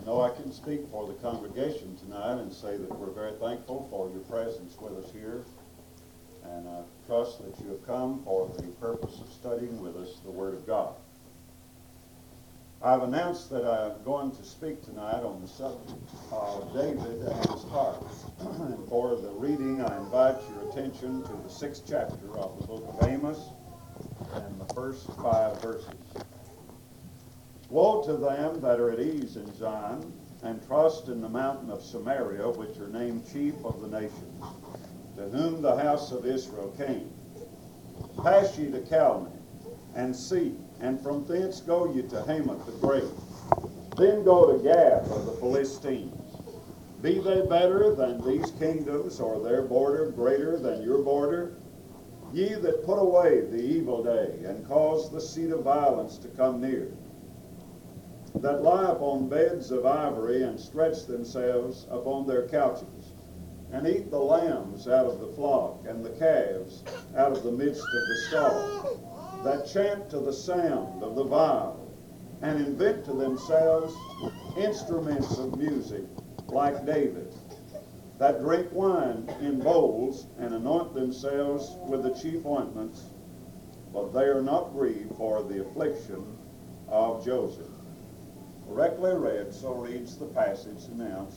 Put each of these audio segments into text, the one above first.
I know I can speak for the congregation tonight and say that we're very thankful for your presence with us here. And I trust that you have come for the purpose of studying with us the Word of God. I've announced that I'm going to speak tonight on the subject of David and his heart. And for the reading, I invite your attention to the 6th chapter of the book of Amos and the first 5 verses. Woe to them that are at ease in Zion, and trust in the mountain of Samaria, which are named chief of the nations, to whom the house of Israel came. Pass ye to Calneh, and see, and from thence go ye to Hamath the great. Then go to Gath of the Philistines. Be they better than these kingdoms, or their border greater than your border? Ye that put away the evil day, and cause the seat of violence to come near, that lie upon beds of ivory, and stretch themselves upon their couches, and eat the lambs out of the flock, and the calves out of the midst of the stall, that chant to the sound of the viol, and invent to themselves instruments of music like David, that drink wine in bowls, and anoint themselves with the chief ointments, but they are not grieved for the affliction of Joseph. Correctly read, so reads the passage announced.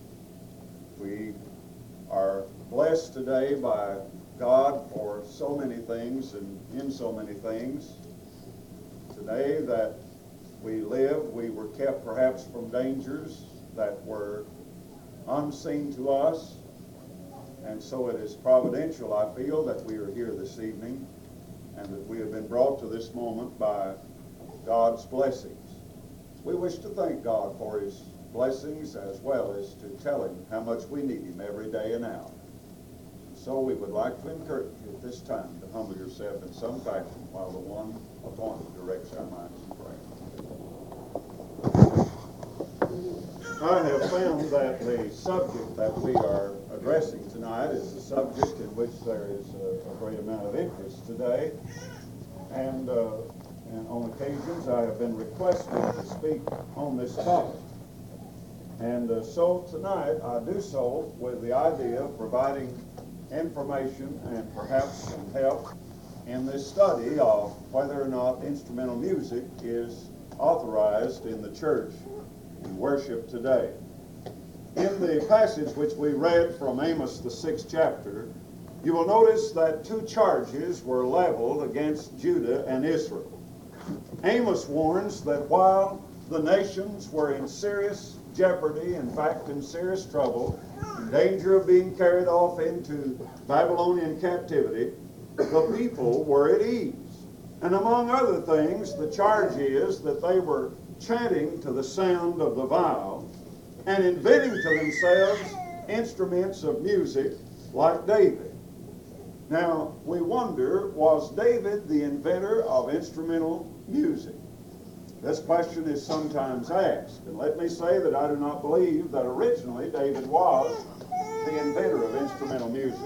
We are blessed today by God for so many things and in so many things. Today that we live, we were kept perhaps from dangers that were unseen to us, and so it is providential, I feel, that we are here this evening and that we have been brought to this moment by God's blessings. We wish to thank God for His blessings as well as to tell Him how much we need Him every day and hour. So we would like to encourage you at this time to humble yourself in some fashion while the one appointed directs our minds in prayer. I have found that the subject that we are addressing tonight is a subject in which there is a great amount of interest today. And on occasions I have been requested to speak on this topic. And so tonight I do so with the idea of providing information and perhaps some help in this study of whether or not instrumental music is authorized in the church in worship today. In the passage which we read from Amos, the 6th chapter, you will notice that 2 charges were leveled against Judah and Israel. Amos warns that while the nations were in serious jeopardy, in fact in serious trouble, in danger of being carried off into Babylonian captivity, the people were at ease. And among other things, the charge is that they were chanting to the sound of the viol and inventing to themselves instruments of music like David. Now, we wonder, was David the inventor of instrumental music? This question is sometimes asked, and let me say that I do not believe that originally David was the inventor of instrumental music.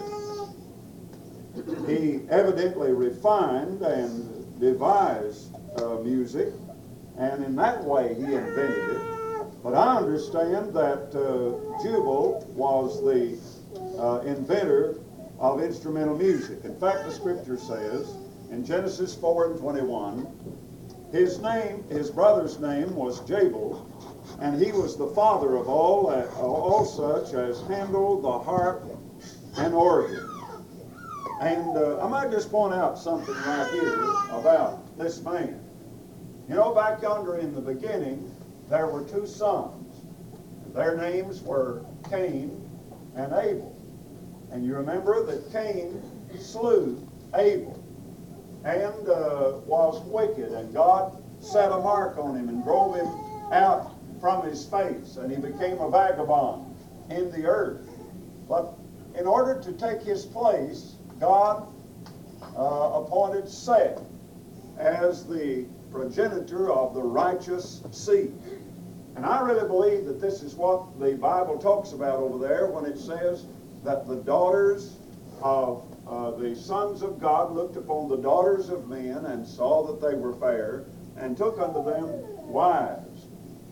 He evidently refined and devised music, and in that way he invented it. But I understand that Jubal was the inventor of instrumental music. In fact, the scripture says in Genesis 4:21, his brother's name was Jabal, and he was the father of all such as handle the harp and organ. And I might just point out something right here about this man. You know, back yonder in the beginning, there were 2 sons. Their names were Cain and Abel. And you remember that Cain slew Abel and was wicked, and God set a mark on him and drove him out from his face, and he became a vagabond in the earth. But in order to take his place, God appointed Seth as the progenitor of the righteous seed. And I really believe that this is what the Bible talks about over there when it says that the daughters of the sons of God looked upon the daughters of men and saw that they were fair, and took unto them wives.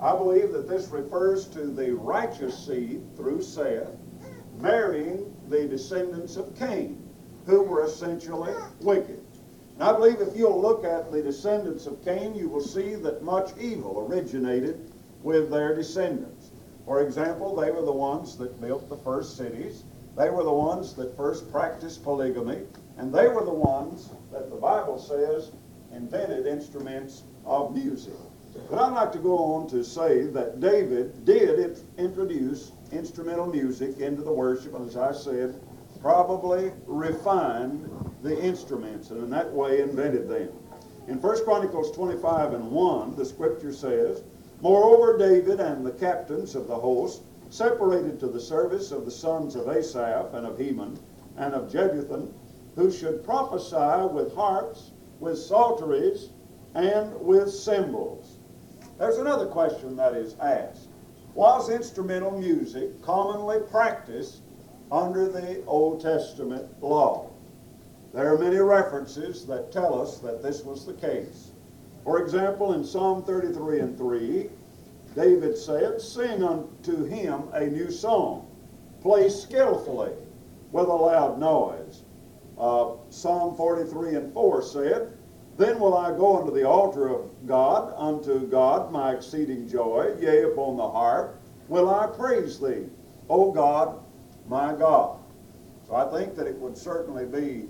I believe that this refers to the righteous seed through Seth marrying the descendants of Cain, who were essentially wicked. And I believe if you'll look at the descendants of Cain, you will see that much evil originated with their descendants. For example, they were the ones that built the first cities. They were the ones that first practiced polygamy. And they were the ones that the Bible says invented instruments of music. But I'd like to go on to say that David did introduce instrumental music into the worship, and as I said, probably refined the instruments, and in that way invented them. In 1 Chronicles 25:1, the scripture says, "Moreover, David and the captains of the host separated to the service of the sons of Asaph and of Heman and of Jeduthun, who should prophesy with harps, with psalteries, and with cymbals." There's another question that is asked. Was instrumental music commonly practiced under the Old Testament law? There are many references that tell us that this was the case. For example, in Psalm 33:3, David said, "Sing unto him a new song, play skillfully with a loud noise." Psalm 43:4 said, "Then will I go unto the altar of God, unto God my exceeding joy, yea, upon the harp will I praise thee, O God, my God." So I think that it would certainly be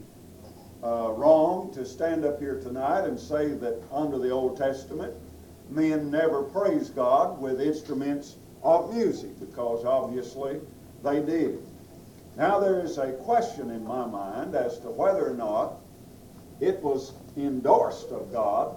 wrong to stand up here tonight and say that under the Old Testament men never praised God with instruments of music, because obviously they did. Now there is a question in my mind as to whether or not it was endorsed of God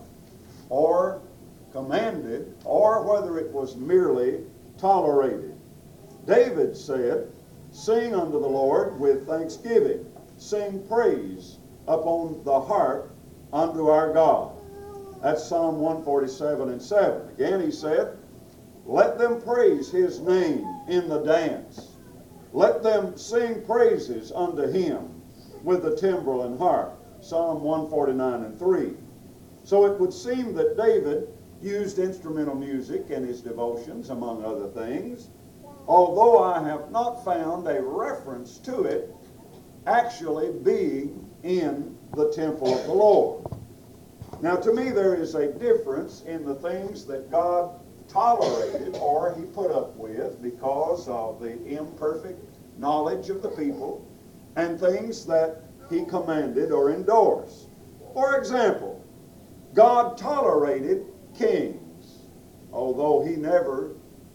or commanded, or whether it was merely tolerated. David said, "Sing unto the Lord with thanksgiving, sing praise upon the harp unto our God." That's Psalm 147:7. Again he said, "Let them praise his name in the dance. Let them sing praises unto him with the timbrel and harp." Psalm 149:3. So it would seem that David used instrumental music in his devotions, among other things, although I have not found a reference to it actually being in the temple of the Lord. Now, to me, there is a difference in the things that God tolerated or he put up with because of the imperfect knowledge of the people, and things that he commanded or endorsed. For example, God tolerated kings, although he never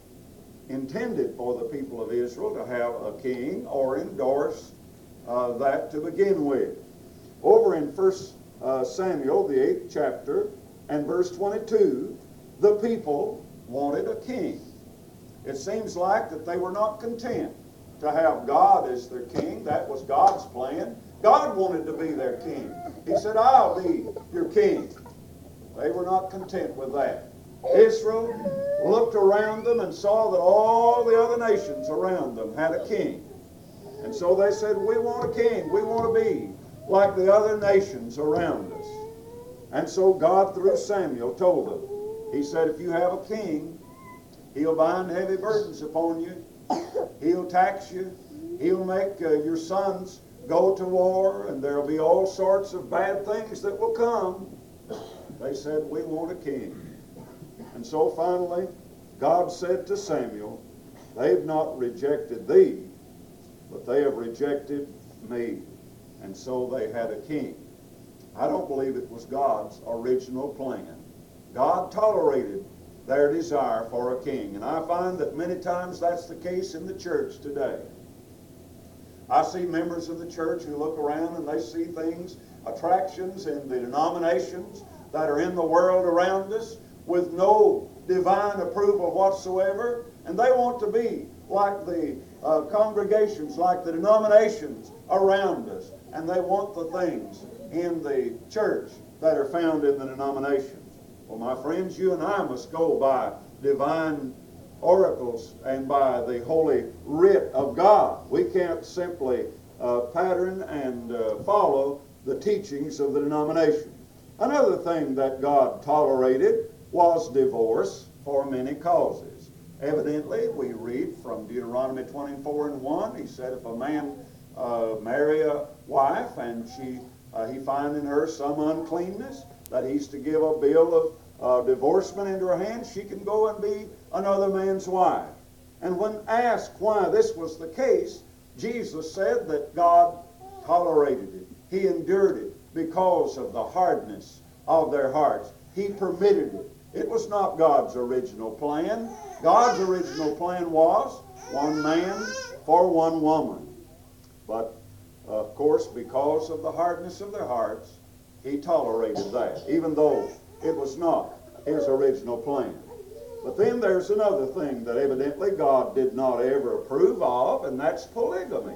intended for the people of Israel to have a king or endorse that to begin with. Over in 1 Samuel, the 8th chapter, and verse 22, the people wanted a king. It seems like that they were not content to have God as their king. That was God's plan. God wanted to be their king. He said, "I'll be your king." They were not content with that. Israel looked around them and saw that all the other nations around them had a king. And so they said, "We want a king. We want to be like the other nations around us." And so God, through Samuel, told them, he said, "If you have a king, he'll bind heavy burdens upon you. He'll tax you. He'll make your sons go to war, and there'll be all sorts of bad things that will come." They said, "We want a king." And so finally, God said to Samuel, "They've not rejected thee, but they have rejected me." And so they had a king. I don't believe it was God's original plan. God tolerated their desire for a king. And I find that many times that's the case in the church today. I see members of the church who look around and they see things, attractions in the denominations that are in the world around us with no divine approval whatsoever, and they want to be like the congregations, like the denominations around us, and they want the things in the church that are found in the denominations. Well, my friends, you and I must go by divine oracles and by the holy writ of God. We can't simply pattern and follow the teachings of the denomination. Another thing that God tolerated was divorce for many causes. Evidently, we read from Deuteronomy 24:1, he said, if a man marry a wife and he find in her some uncleanness, that he's to give a bill of divorcement into her hand, she can go and be another man's wife. And when asked why this was the case, Jesus said that God tolerated it. He endured it because of the hardness of their hearts. He permitted it. It was not God's original plan. God's original plan was one man for one woman. But, of course, because of the hardness of their hearts, He tolerated that, even though it was not His original plan. But then there's another thing that evidently God did not ever approve of, and that's polygamy.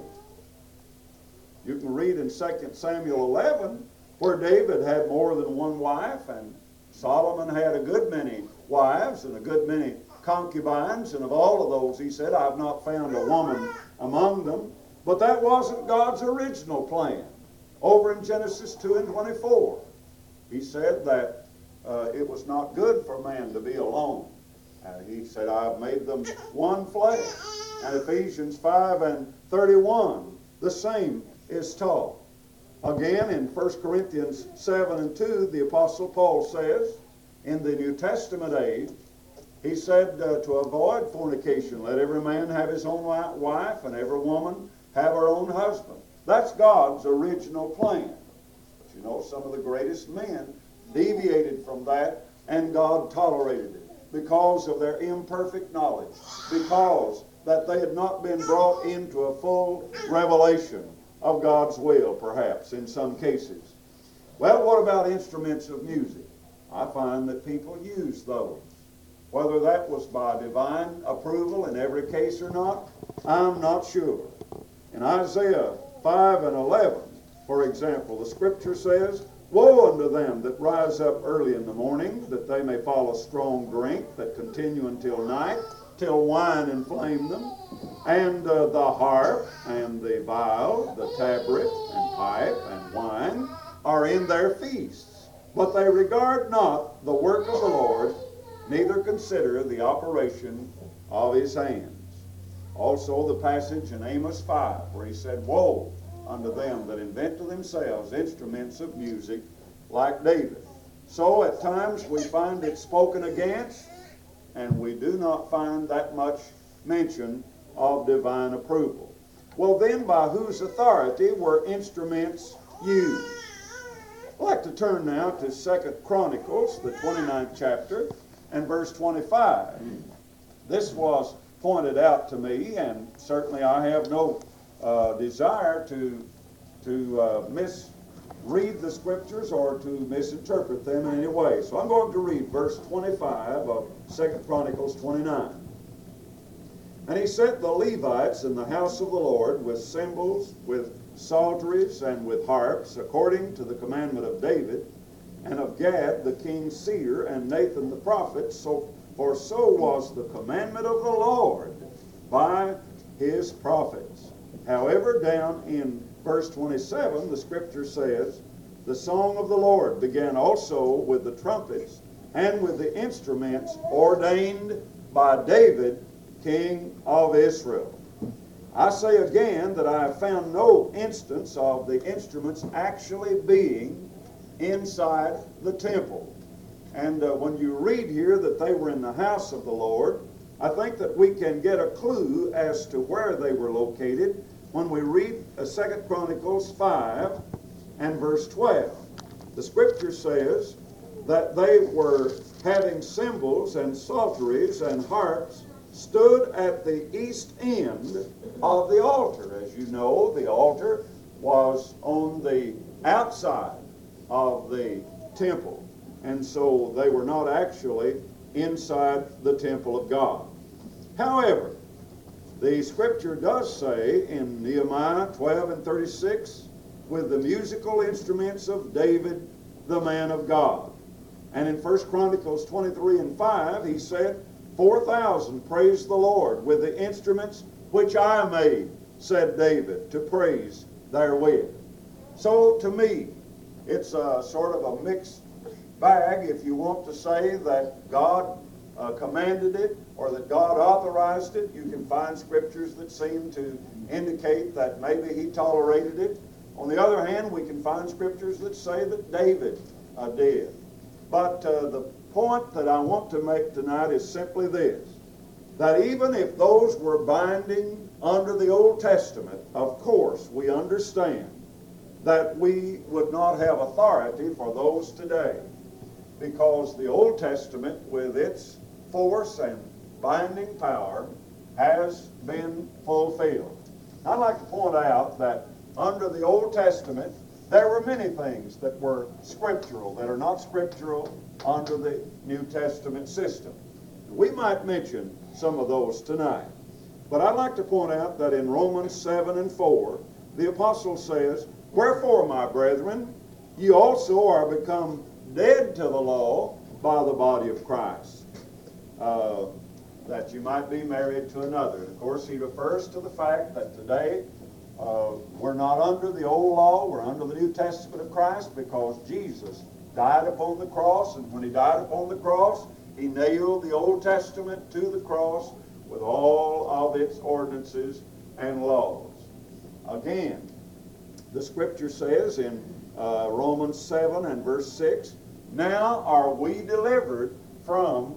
You can read in 2 Samuel 11 where David had more than one wife, and Solomon had a good many wives and a good many concubines, and of all of those he said, I've not found a woman among them. But that wasn't God's original plan. Over in Genesis 2:24, He said that it was not good for man to be alone. He said, I've made them one flesh. And Ephesians 5:31, the same is taught. Again, in 1 Corinthians 7:2, the Apostle Paul says, in the New Testament age, he said to avoid fornication, let every man have his own wife, and every woman have her own husband. That's God's original plan. But you know, some of the greatest men deviated from that, and God tolerated it because of their imperfect knowledge, because that they had not been brought into a full revelation of God's will, perhaps, in some cases. Well, what about instruments of music? I find that people use those. Whether that was by divine approval in every case or not, I'm not sure. In Isaiah 5:11, for example, the Scripture says, woe unto them that rise up early in the morning, that they may follow strong drink, that continue until night, till wine inflame them, and the harp, and the viol, the tabret, and pipe, and wine are in their feasts. But they regard not the work of the Lord, neither consider the operation of His hands. Also the passage in Amos 5, where he said, woe unto them that invent to themselves instruments of music like David. So at times we find it spoken against, and we do not find that much mention of divine approval. Well then, by whose authority were instruments used? I'd like to turn now to 2 Chronicles, the 29th chapter, and verse 25. This was pointed out to me, and certainly I have no desire to misread the Scriptures or to misinterpret them in any way. So I'm going to read verse 25 of 2 Chronicles 29. And he set the Levites in the house of the Lord with cymbals, with psalteries, and with harps, according to the commandment of David, and of Gad the king's seer, and Nathan the prophet, for so was the commandment of the Lord by his prophets. However, down in verse 27, the Scripture says, the song of the Lord began also with the trumpets and with the instruments ordained by David, king of Israel. I say again that I have found no instance of the instruments actually being inside the temple. And when you read here that they were in the house of the Lord, I think that we can get a clue as to where they were located when we read 2 Chronicles 5 and verse 12. The Scripture says that they were having cymbals and psalteries and harps stood at the east end of the altar. As you know, the altar was on the outside of the temple, and so they were not actually inside the temple of God. However, the Scripture does say in Nehemiah 12:36, with the musical instruments of David, the man of God. And in 1 Chronicles 23:5, he said, 4,000 praise the Lord with the instruments which I made, said David, to praise therewith. So to me, it's a sort of a mixed bag if you want to say that God commanded it or that God authorized it. You can find scriptures that seem to indicate that maybe he tolerated it. On the other hand, we can find scriptures that say that David did. But the point that I want to make tonight is simply this, that even if those were binding under the Old Testament, of course we understand that we would not have authority for those today, because the Old Testament, with its force and binding power, has been fulfilled. I'd like to point out that under the Old Testament, there were many things that were scriptural that are not scriptural under the New Testament system. We might mention some of those tonight. But I'd like to point out that in Romans 7 and 4, the apostle says, "Wherefore, my brethren, ye also are become dead to the law by the body of Christ, that you might be married to another." And of course, he refers to the fact that today we're not under the old law, we're under the New Testament of Christ, because Jesus died upon the cross, and when he died upon the cross, he nailed the Old Testament to the cross with all of its ordinances and laws. Again, the scripture says in Romans 7 and verse 6, "Now are we delivered from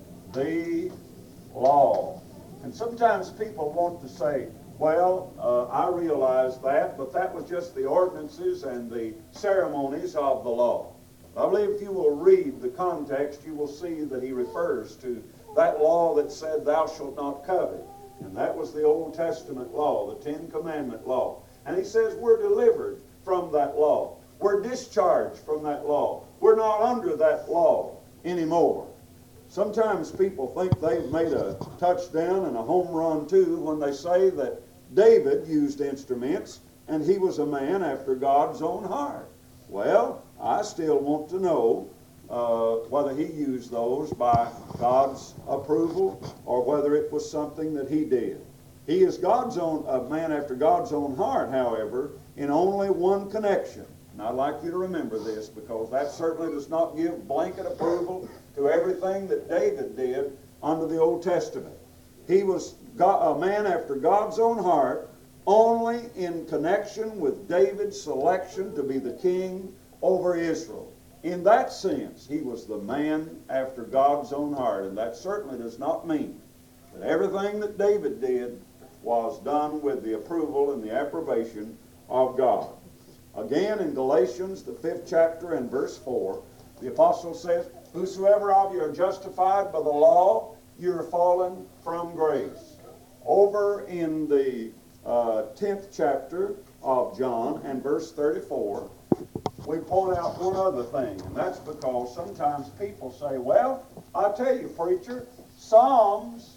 the law." And sometimes people want to say, well, I realize that, but that was just the ordinances and the ceremonies of the law. I believe if you will read the context, you will see that he refers to that law that said, "Thou shalt not covet." And that was the Old Testament law, the Ten Commandment law. And he says we're delivered from that law. We're discharged from that law. We're not under that law anymore. Sometimes people think they've made a touchdown and a home run too when they say that David used instruments and he was a man after God's own heart. Well, I still want to know whether he used those by God's approval or whether it was something that he did. He is a man after God's own heart, however, in only one connection. And I'd like you to remember this, because that certainly does not give blanket approval to everything that David did under the Old Testament. He was a man after God's own heart only in connection with David's selection to be the king over Israel. In that sense, he was the man after God's own heart, and that certainly does not mean that everything that David did was done with the approval and the approbation of God. Again, in Galatians, the 5th chapter and verse 4, the apostle says, "Whosoever of you are justified by the law, you are fallen from grace." Over in the 10th chapter of John and verse 34, we point out one other thing, and that's because sometimes people say, "Well, I tell you, preacher, Psalms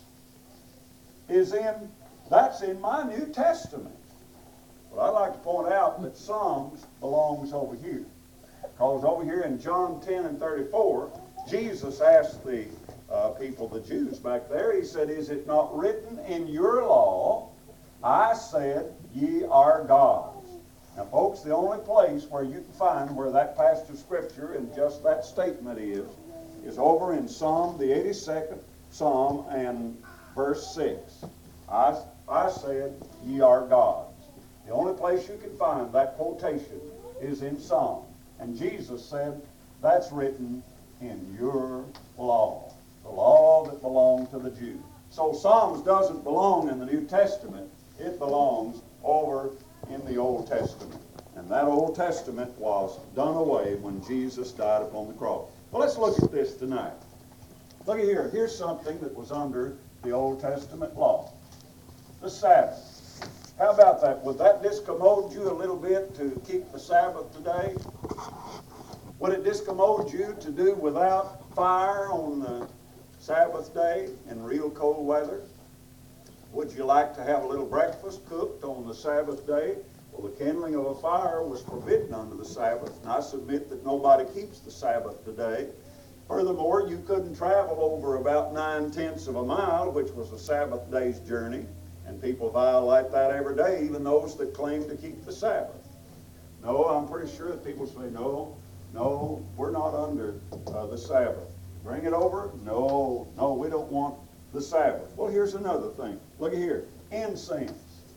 that's in my New Testament." But I'd like to point out that Psalms belongs over here. Because over here in John 10 and 34, Jesus asked the people, the Jews back there, he said, "Is it not written in your law, I said, ye are gods?" Now, folks, the only place where you can find where that passage of Scripture and just that statement is over in Psalm, the 82nd Psalm and verse 6. I said, ye are gods. The only place you can find that quotation is in Psalm. And Jesus said, that's written in your law, the law that belonged to the Jews. So Psalms doesn't belong in the New Testament. It belongs over in the Old Testament. And that Old Testament was done away when Jesus died upon the cross. Well, let's look at this tonight. Look at here. Here's something that was under the Old Testament law. The Sabbath. How about that? Would that discommode you a little bit to keep the Sabbath today? Would it discommode you to do without fire on the Sabbath day in real cold weather? Would you like to have a little breakfast cooked on the Sabbath day? Well, the kindling of a fire was forbidden under the Sabbath, and I submit that nobody keeps the Sabbath today. Furthermore, you couldn't travel over about 9/10 of a mile, which was a Sabbath day's journey, and people violate that every day, even those that claim to keep the Sabbath. No, I'm pretty sure that people say, no, we're not under the Sabbath. Bring it over? No, no, we don't want the Sabbath. Well, here's another thing. Look at here. Incense.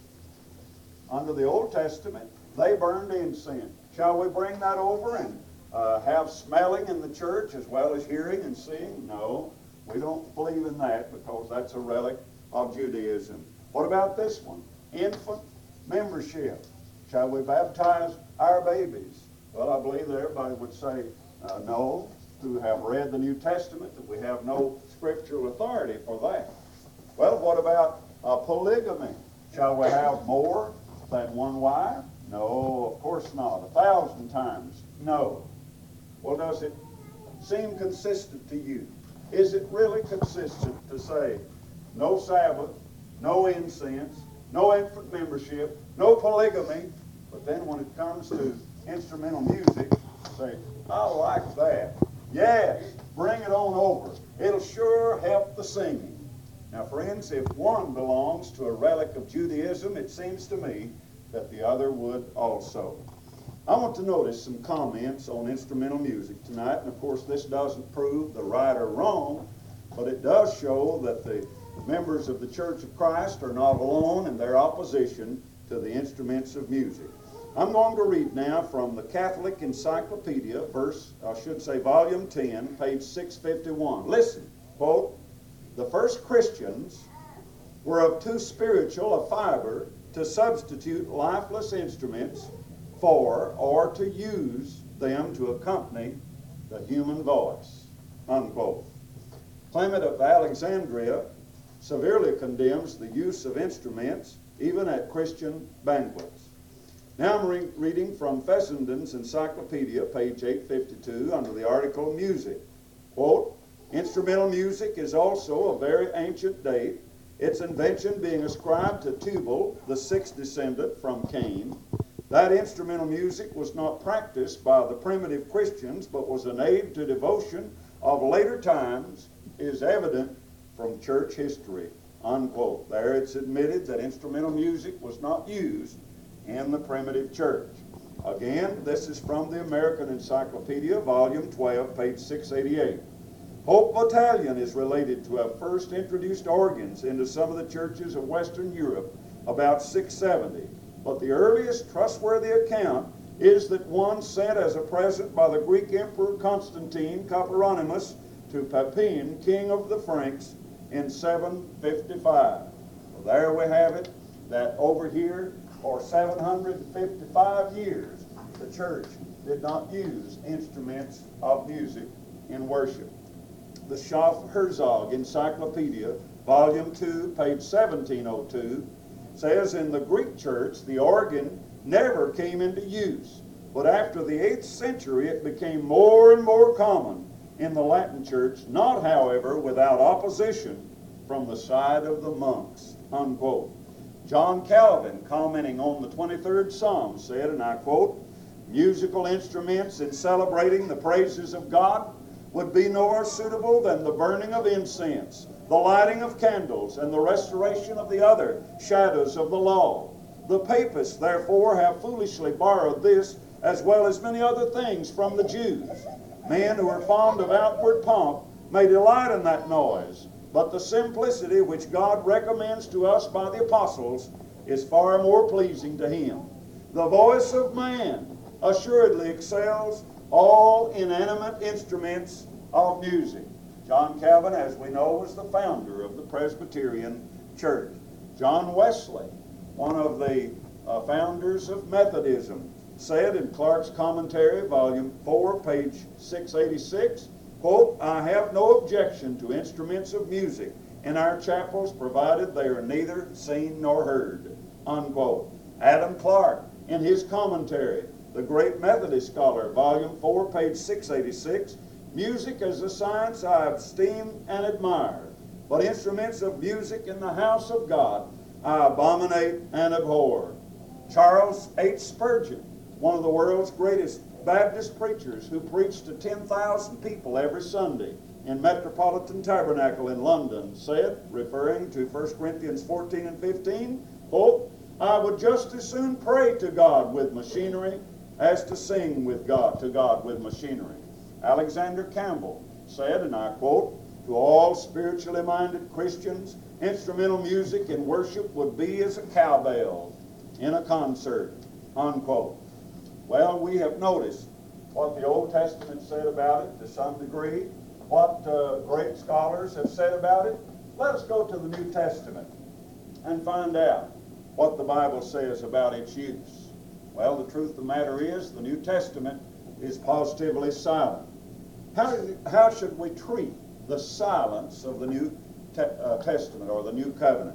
Under the Old Testament, they burned incense. Shall we bring that over and have smelling in the church as well as hearing and seeing? No, we don't believe in that because that's a relic of Judaism. What about this one? Infant membership. Shall we baptize our babies? Well, I believe that everybody would say no, who have read the New Testament, that we have no scriptural authority for that. Well, what about polygamy? Shall we have more than one wife? No, of course not. 1,000 times no. Well, does it seem consistent to you? Is it really consistent to say no Sabbath, no incense, no infant membership, no polygamy, but then when it comes to instrumental music, say, I like that. Yes, bring it on over. It'll sure help the singing. Now, friends, if one belongs to a relic of Judaism, it seems to me that the other would also. I want to notice some comments on instrumental music tonight, and of course this doesn't prove the right or wrong, but it does show that the members of the Church of Christ are not alone in their opposition to the instruments of music. I'm going to read now from the Catholic Encyclopedia, volume 10, page 651. Listen, quote, "The first Christians were of too spiritual a fiber to substitute lifeless instruments for or to use them to accompany the human voice," unquote. Clement of Alexandria severely condemns the use of instruments even at Christian banquets. Now I'm reading from Fessenden's Encyclopedia, page 852, under the article Music. Quote, "Instrumental music is also of very ancient date, its invention being ascribed to Tubal, the sixth descendant from Cain. That instrumental music was not practiced by the primitive Christians, but was an aid to devotion of later times, is evident from church history," unquote. There it's admitted that instrumental music was not used in the primitive church. Again, this is from the American Encyclopedia, volume 12, page 688. Pope Vitalian is related to have first introduced organs into some of the churches of Western Europe about 670. But the earliest trustworthy account is that one sent as a present by the Greek Emperor Constantine Copronymus to Pepin, king of the Franks, in 755. Well, there we have it, that over here for 755 years the church did not use instruments of music in worship. The Schaff-Herzog Encyclopedia, volume 2, page 1702, says in the Greek church the organ never came into use, but after the 8th century it became more and more common in the Latin church, not however without opposition from the side of the monks, unquote. John Calvin, commenting on the 23rd Psalm, said, and I quote, "Musical instruments in celebrating the praises of God would be no more suitable than the burning of incense, the lighting of candles, and the restoration of the other shadows of the law. The papists, therefore, have foolishly borrowed this, as well as many other things, from the Jews. Men who are fond of outward pomp may delight in that noise, but the simplicity which God recommends to us by the apostles is far more pleasing to Him. The voice of man assuredly excels all inanimate instruments of music." John Calvin, as we know, was the founder of the Presbyterian Church. John Wesley, one of the founders of Methodism, said in Clark's Commentary, volume 4, page 686, quote, "I have no objection to instruments of music in our chapels, provided they are neither seen nor heard," unquote. Adam Clark, in his commentary, the great Methodist scholar, volume 4, page 686, "Music is a science I esteem and admire, but instruments of music in the house of God I abominate and abhor." Charles H. Spurgeon, one of the world's greatest Baptist preachers who preached to 10,000 people every Sunday in Metropolitan Tabernacle in London, said, referring to 1 Corinthians 14 and 15, quote, "I would just as soon pray to God with machinery as to sing with God with machinery." Alexander Campbell said, and I quote, "To all spiritually minded Christians, instrumental music in worship would be as a cowbell in a concert," unquote. Well, we have noticed what the Old Testament said about it to some degree, what great scholars have said about it. Let us go to the New Testament and find out what the Bible says about its use. Well, the truth of the matter is the New Testament is positively silent. How should we treat the silence of the New Testament or the New Covenant?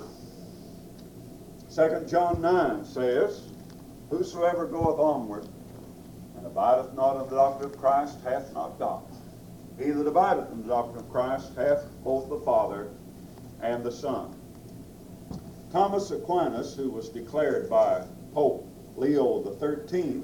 2 John 9 says, "Whosoever goeth onward and abideth not in the doctrine of Christ hath not God. He that abideth in the doctrine of Christ hath both the Father and the Son." Thomas Aquinas, who was declared by Pope Leo XIII,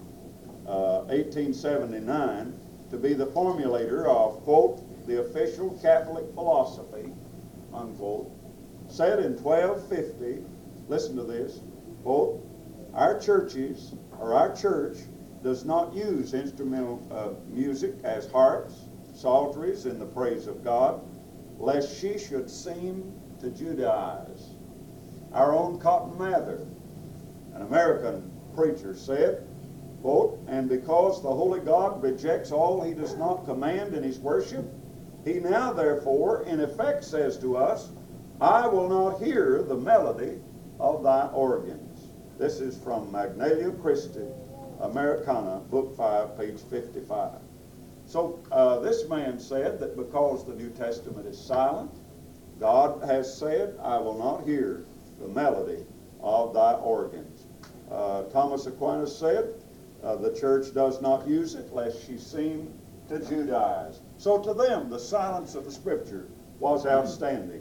1879, to be the formulator of, quote, "the official Catholic philosophy," unquote, said in 1250, listen to this, quote, "Our churches, or our church, does not use instrumental music as harps, psalteries in the praise of God, lest she should seem to Judaize." Our own Cotton Mather, an American preacher, said, quote, "And because the Holy God rejects all he does not command in his worship, he now therefore in effect says to us, I will not hear the melody of thy organs." This is from Magnalia Christi Americana, Book 5, page 55. So this man said that because the New Testament is silent, God has said, "I will not hear the melody of thy organs." Thomas Aquinas said, the church does not use it lest she seem to Judaize. So to them, the silence of the Scripture was outstanding.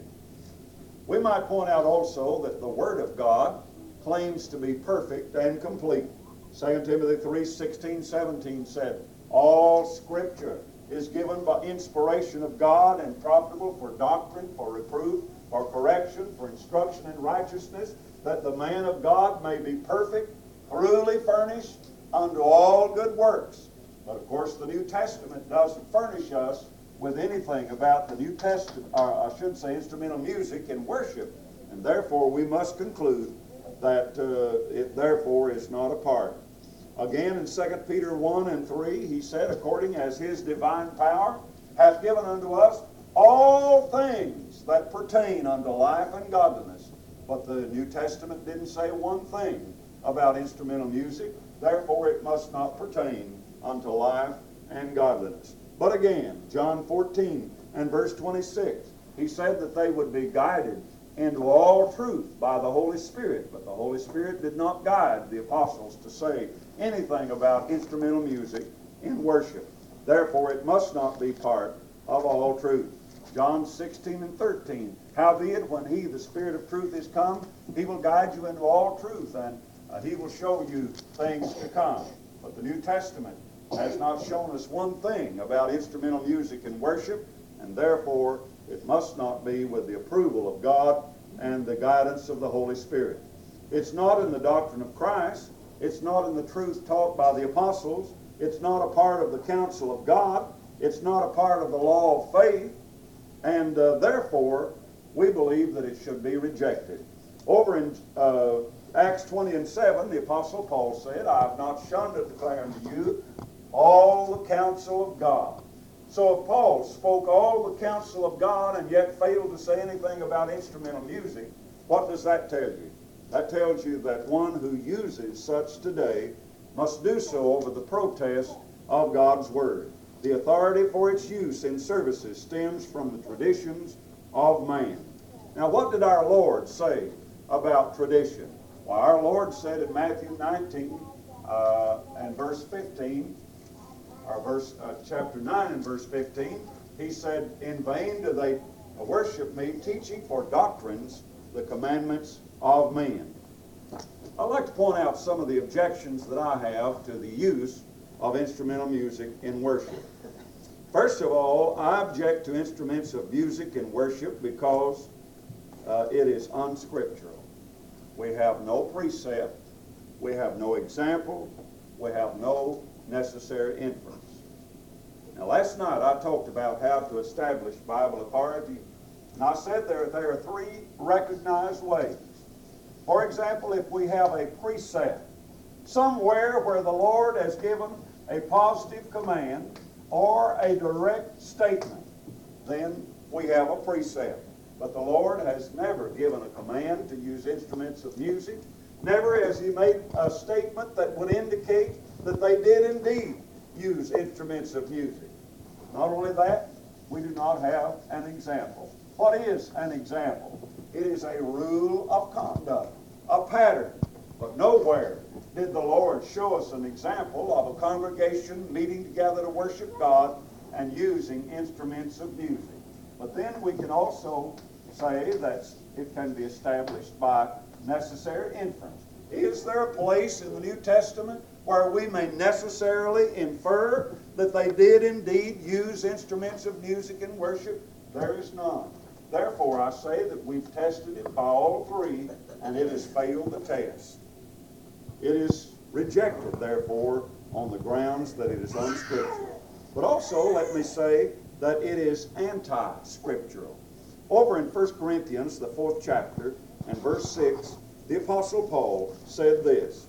We might point out also that the Word of God claims to be perfect and complete. 2 Timothy 3:16, 17 said, "All Scripture is given by inspiration of God and profitable for doctrine, for reproof, for correction, for instruction in righteousness, that the man of God may be perfect, truly furnished unto all good works." But of course the New Testament doesn't furnish us with anything about the New Testament, or I should say instrumental music in worship, and therefore we must conclude that it therefore is not a part. Again in 2 Peter 1 and 3 he said, "According as his divine power hath given unto us all things that pertain unto life and godliness." But the New Testament didn't say one thing about instrumental music, therefore it must not pertain unto life and godliness. But again, John 14 and verse 26, he said that they would be guided into all truth by the Holy Spirit. But the Holy Spirit did not guide the apostles to say anything about instrumental music in worship. Therefore it must not be part of all truth. John 16 and 13, "Howbeit, when he, the Spirit of truth, is come, he will guide you into all truth, and he will show you things to come." But the New Testament has not shown us one thing about instrumental music in worship, and therefore it must not be with the approval of God and the guidance of the Holy Spirit. It's not in the doctrine of Christ. It's not in the truth taught by the apostles. It's not a part of the counsel of God. It's not a part of the law of faith. And therefore, we believe that it should be rejected. Over in Acts 20 and 7, the Apostle Paul said, "I have not shunned to declare unto you all the counsel of God." So if Paul spoke all the counsel of God and yet failed to say anything about instrumental music, what does that tell you? That tells you that one who uses such today must do so over the protest of God's Word. The authority for its use in services stems from the traditions of man. Now, what did our Lord say about tradition? Well, our Lord said in Matthew 19 and verse 15, or chapter 9 and verse 15, he said, "In vain do they worship me, teaching for doctrines the commandments of men." I'd like to point out some of the objections that I have to the use of instrumental music in worship. First of all, I object to instruments of music in worship because it is unscriptural. We have no precept, we have no example, we have no necessary inference. Now, last night I talked about how to establish Bible authority, and I said there are three recognized ways. For example, if we have a precept, somewhere where the Lord has given a positive command or a direct statement, then we have a precept. But the Lord has never given a command to use instruments of music. Never has He made a statement that would indicate that they did indeed use instruments of music. Not only that, we do not have an example. What is an example? It is a rule of conduct, a pattern. But nowhere did the Lord show us an example of a congregation meeting together to worship God and using instruments of music. But then we can also say that it can be established by necessary inference. Is there a place in the New Testament where we may necessarily infer that they did indeed use instruments of music in worship? There is none. Therefore, I say that we've tested it by all three, and it has failed the test. It is rejected, therefore, on the grounds that it is unscriptural. But also, let me say that it is anti-scriptural. Over in 1 Corinthians, the 4th chapter, and verse 6, the Apostle Paul said this,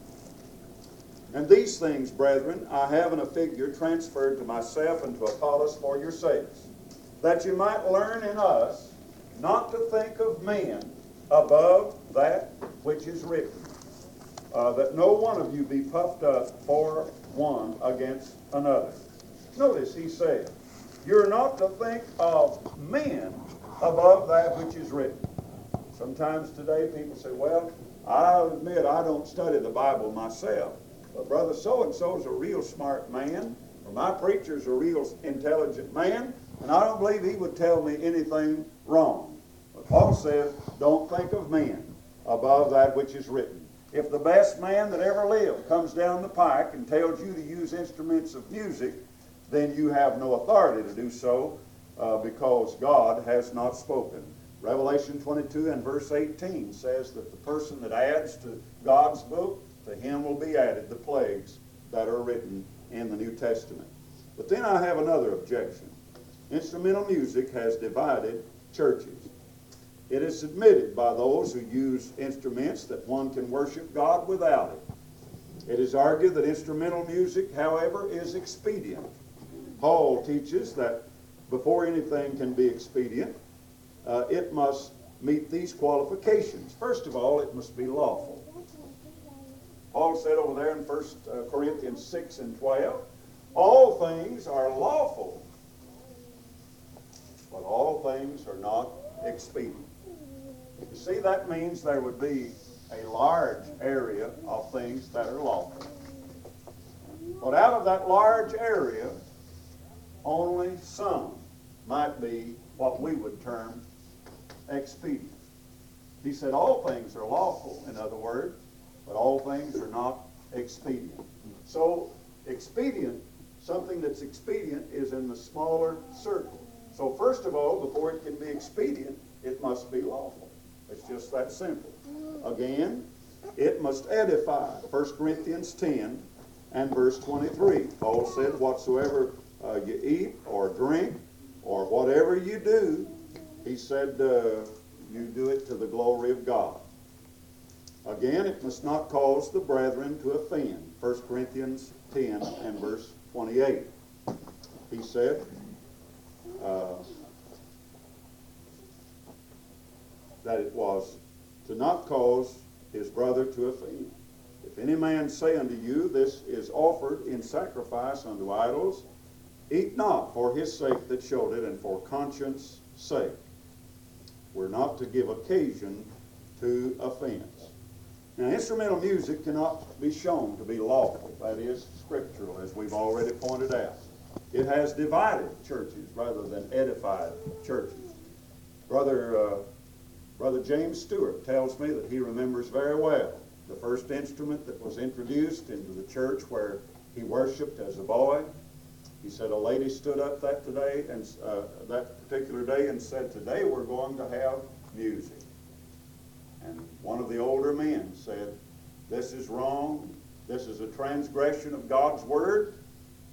"And these things, brethren, I have in a figure transferred to myself and to Apollos for your sakes, that you might learn in us not to think of men above that which is written, that no one of you be puffed up for one against another." Notice he said, you're not to think of men above that which is written. Sometimes today people say, well, I'll admit I don't study the Bible myself, but Brother so-and-so is a real smart man, or my preacher's a real intelligent man, and I don't believe he would tell me anything wrong. But Paul says, don't think of men above that which is written. If the best man that ever lived comes down the pike and tells you to use instruments of music, then you have no authority to do so because God has not spoken. Revelation 22 and verse 18 says that the person that adds to God's book, to him will be added the plagues that are written in the New Testament. But then I have another objection. Instrumental music has divided churches. It is admitted by those who use instruments that one can worship God without it. It is argued that instrumental music, however, is expedient. Paul teaches that before anything can be expedient, it must meet these qualifications. First of all, it must be lawful. Paul said over there in 1 Corinthians 6 and 12, all things are lawful, but all things are not expedient. You see, that means there would be a large area of things that are lawful. But out of that large area, only some might be what we would term expedient. He said all things are lawful, in other words, but all things are not expedient. So expedient, something that's expedient, is in the smaller circle. So first of all, before it can be expedient, it must be lawful. It's just that simple. Again, it must edify. 1 Corinthians 10 and verse 23. Paul said, whatsoever you eat or drink or whatever you do, he said, you do it to the glory of God. Again, it must not cause the brethren to offend. 1 Corinthians 10 and verse 28. He said, that it was to not cause his brother to offend. If any man say unto you, this is offered in sacrifice unto idols, eat not for his sake that showed it, and for conscience sake. We're not to give occasion to offense. Now, instrumental music cannot be shown to be lawful. That is scriptural, as we've already pointed out. It has divided churches rather than edified churches. Brother James Stewart tells me that he remembers very well the first instrument that was introduced into the church where he worshiped as a boy. He said a lady stood up that particular day and said, today we're going to have music. And one of the older men said, this is wrong. This is a transgression of God's word.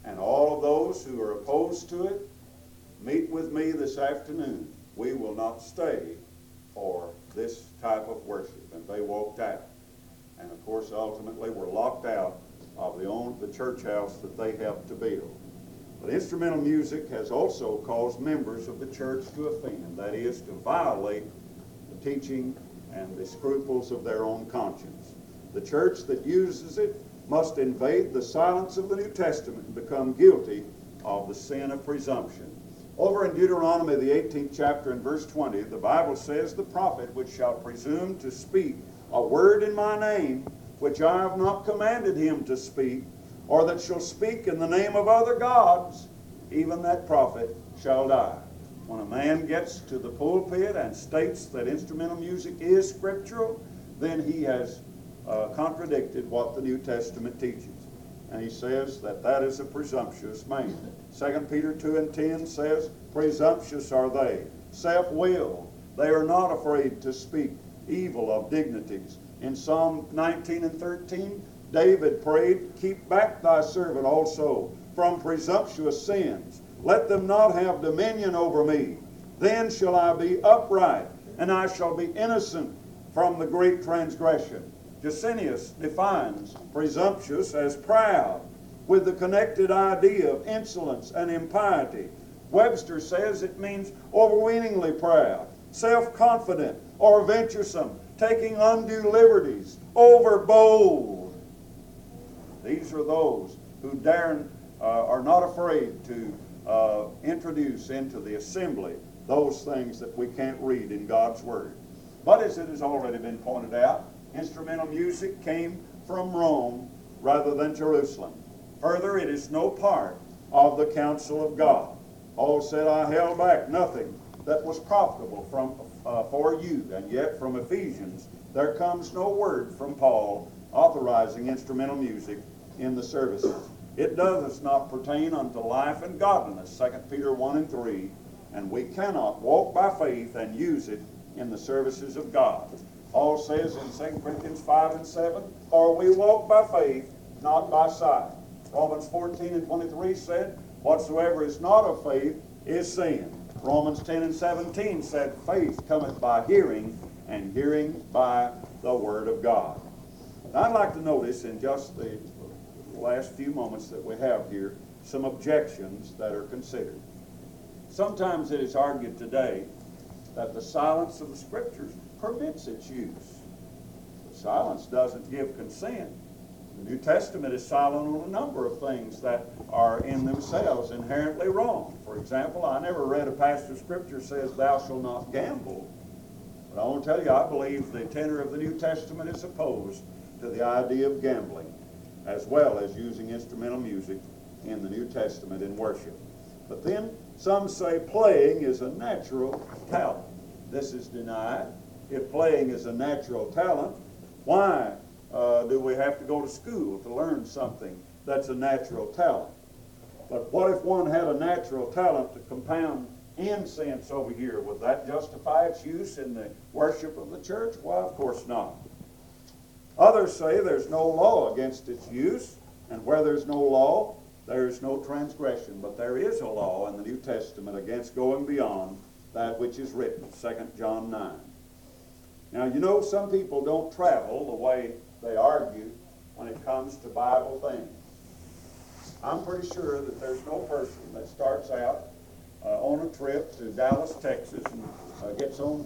And all of those who are opposed to it, meet with me this afternoon. We will not stay for this type of worship. And they walked out. And of course, ultimately were locked out of the church house that they helped to build. But instrumental music has also caused members of the church to offend, that is, to violate the teaching and the scruples of their own conscience. The church that uses it must invade the silence of the New Testament and become guilty of the sin of presumption. Over in Deuteronomy, the 18th chapter and verse 20, the Bible says, "The prophet which shall presume to speak a word in my name, which I have not commanded him to speak, or that shall speak in the name of other gods, even that prophet shall die." When a man gets to the pulpit and states that instrumental music is scriptural, then he has contradicted what the New Testament teaches. And he says that that is a presumptuous man. 2 Peter 2 and 10 says, "Presumptuous are they, self-willed. They are not afraid to speak evil of dignities." In Psalm 19 and 13, David prayed, "Keep back thy servant also from presumptuous sins. Let them not have dominion over me. Then shall I be upright, and I shall be innocent from the great transgression." Gesenius defines presumptuous as proud, with the connected idea of insolence and impiety. Webster says it means overweeningly proud, self-confident, or venturesome, taking undue liberties, overbold. These are those who are not afraid to introduce into the assembly those things that we can't read in God's Word. But as it has already been pointed out, instrumental music came from Rome rather than Jerusalem. Further, it is no part of the counsel of God. Paul said, "I held back nothing that was profitable for you." And yet from Ephesians, there comes no word from Paul authorizing instrumental music in the services. It does not pertain unto life and godliness, 2 Peter 1 and 3, and we cannot walk by faith and use it in the services of God. Paul says in 2 Corinthians 5 and 7, "For we walk by faith, not by sight." Romans 14 and 23 said, "Whatsoever is not of faith is sin." Romans 10 and 17 said, "Faith cometh by hearing, and hearing by the Word of God." And I'd like to notice in just the last few moments that we have here some objections that are considered. Sometimes it is argued today that the silence of the Scriptures permits its use. But silence doesn't give consent. The New Testament is silent on a number of things that are in themselves inherently wrong. For example, I never read a passage of Scripture says, "Thou shalt not gamble." But I want to tell you, I believe the tenor of the New Testament is opposed to the idea of gambling, as well as using instrumental music in the New Testament in worship. But then some say playing is a natural talent. This is denied. If playing is a natural talent, why do we have to go to school to learn something that's a natural talent? But what if one had a natural talent to compound incense over here? Would that justify its use in the worship of the church? Well, of course not. Others say there's no law against its use, and where there's no law, there's no transgression. But there is a law in the New Testament against going beyond that which is written, 2 John 9. Now, you know, some people don't travel the way they argue when it comes to Bible things. I'm pretty sure that there's no person that starts out on a trip to Dallas, Texas, and gets on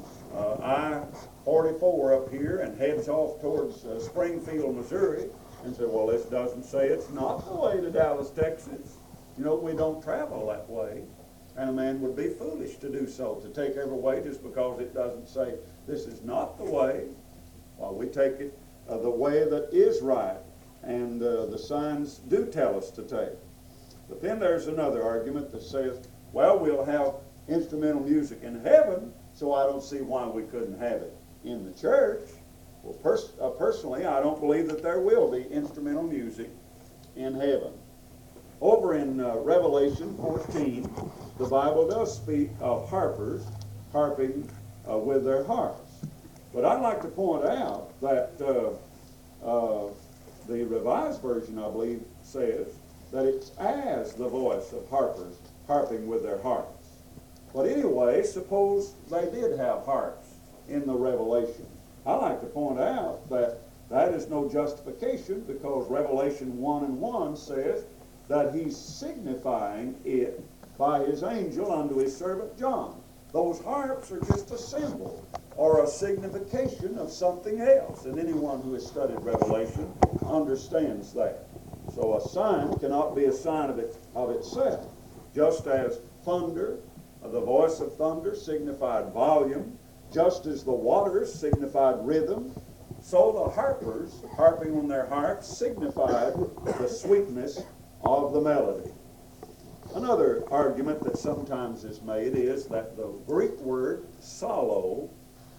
I-44 up here and heads off towards Springfield, Missouri, and says, "Well, this doesn't say it's not the way to Dallas, Texas." You know, we don't travel that way. And a man would be foolish to do so, to take every way just because it doesn't say this is not the way. Well, we take it the way that is right, and the signs do tell us to take. But then there's another argument that says, well, we'll have instrumental music in heaven, so I don't see why we couldn't have it in the church. Well, personally, I don't believe that there will be instrumental music in heaven. Over in Revelation 14, the Bible does speak of harpers harping with their harps. But I'd like to point out that the Revised Version, I believe, says that it's as the voice of harpers harping with their harps. But anyway, suppose they did have harps in the Revelation. I like to point out that that is no justification, because Revelation 1:1 says that he's signifying it by his angel unto his servant John. Those harps are just a symbol or a signification of something else, and anyone who has studied Revelation understands that. So a sign cannot be a sign of itself. Just as thunder, the voice of thunder signified volume, just as the waters signified rhythm, so the harpers harping on their harps signified the sweetness of the melody. Another argument that sometimes is made is that the Greek word psallo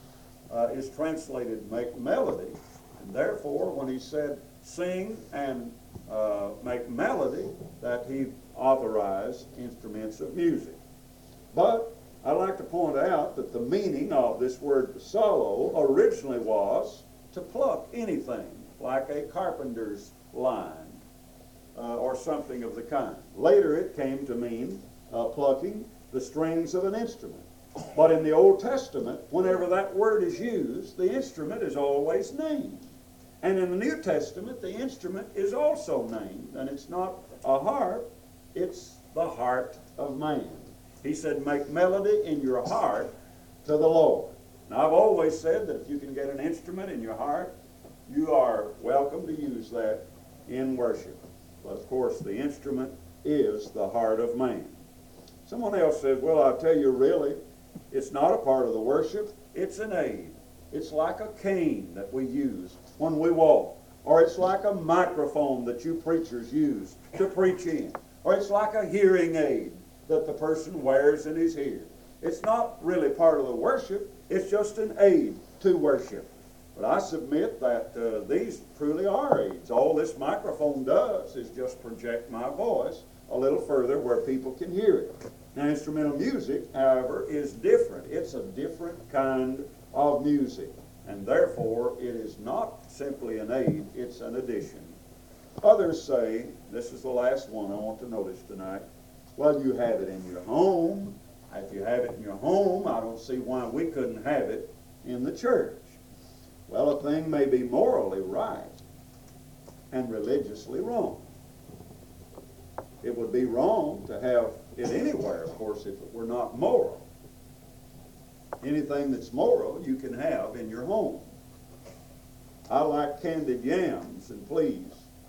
is translated make melody, and therefore when he said sing and make melody, that he authorized instruments of music. But I'd like to point out that the meaning of this word psallo originally was to pluck anything, like a carpenter's line or something of the kind. Later it came to mean plucking the strings of an instrument. But in the Old Testament, whenever that word is used, the instrument is always named. And in the New Testament, the instrument is also named. And it's not a harp, it's the heart of man. He said, make melody in your heart to the Lord. Now, I've always said that if you can get an instrument in your heart, you are welcome to use that in worship. But of course, the instrument is the heart of man. Someone else said, well, I'll tell you really, it's not a part of the worship, it's an aid. It's like a cane that we use when we walk. Or it's like a microphone that you preachers use to preach in. Or it's like a hearing aid that the person wears in his ear. It's not really part of the worship, it's just an aid to worship. But I submit that these truly are aids. All this microphone does is just project my voice a little further where people can hear it. Now, instrumental music, however, is different. It's a different kind of music, and therefore it is not simply an aid, it's an addition. Others say, this is the last one I want to notice tonight, well, you have it in your home. If you have it in your home, I don't see why we couldn't have it in the church. Well, a thing may be morally right and religiously wrong. It would be wrong to have it anywhere, of course, if it were not moral. Anything that's moral, you can have in your home. I like candied yams, and please,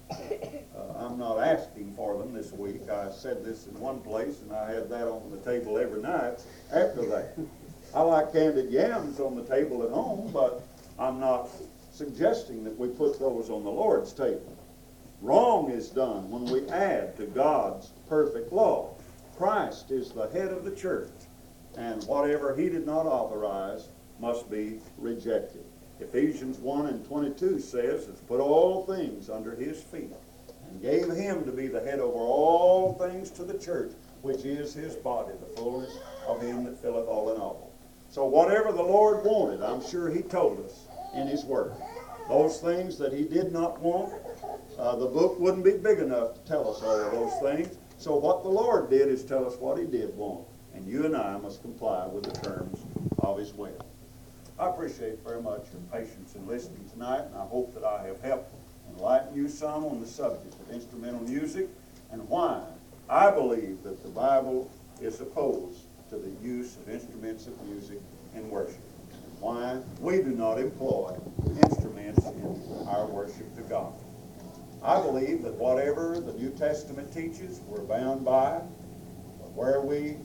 I'm not asking for them this week. I said this in one place, and I had that on the table every night after that. I like candied yams on the table at home, but I'm not suggesting that we put those on the Lord's table. Wrong is done when we add to God's perfect law. Christ is the head of the church, and whatever he did not authorize must be rejected. Ephesians 1:22 says, "It's put all things under his feet, and gave him to be the head over all things to the church, which is his body, the fullness of him that filleth all in all." So whatever the Lord wanted, I'm sure he told us in his word. Those things that he did not want, the book wouldn't be big enough to tell us all of those things. So what the Lord did is tell us what he did want. And you and I must comply with the terms of his will. I appreciate very much your patience in listening tonight, and I hope that I have helped enlighten you some on the subject of instrumental music and why I believe that the Bible is opposed to the use of instruments of music in worship, and why we do not employ instruments in our worship to God. I believe that whatever the New Testament teaches, we're bound by. Where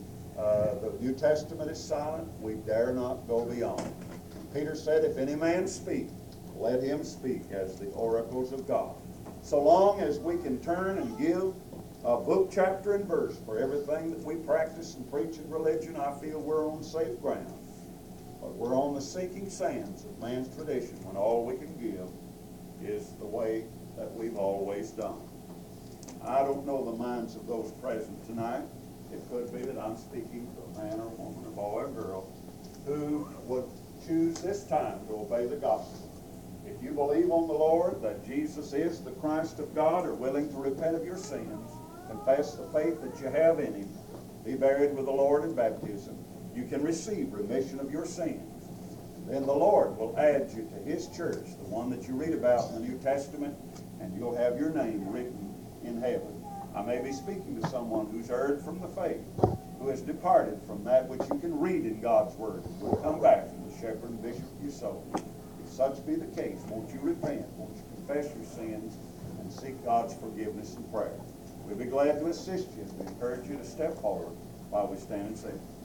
the New Testament is silent, we dare not go beyond. Peter said, if any man speak, let him speak as the oracles of God. So long as we can turn and give a book, chapter, and verse for everything that we practice and preach in religion, I feel we're on safe ground. But we're on the sinking sands of man's tradition when all we can give is the way that we've always done. I don't know the minds of those present tonight. It could be that I'm speaking to a man or a woman, a boy or girl, who would choose this time to obey the gospel. If you believe on the Lord that Jesus is the Christ of God, are willing to repent of your sins, confess the faith that you have in Him, be buried with the Lord in baptism, you can receive remission of your sins. Then the Lord will add you to His church, the one that you read about in the New Testament, and you'll have your name written in heaven. I may be speaking to someone who's erred from the faith, who has departed from that which you can read in God's Word, and will come back from the shepherd and bishop of your soul. If such be the case, won't you repent? Won't you confess your sins and seek God's forgiveness and prayer? We'll be glad to assist you as we encourage you to step forward while we stand and sing.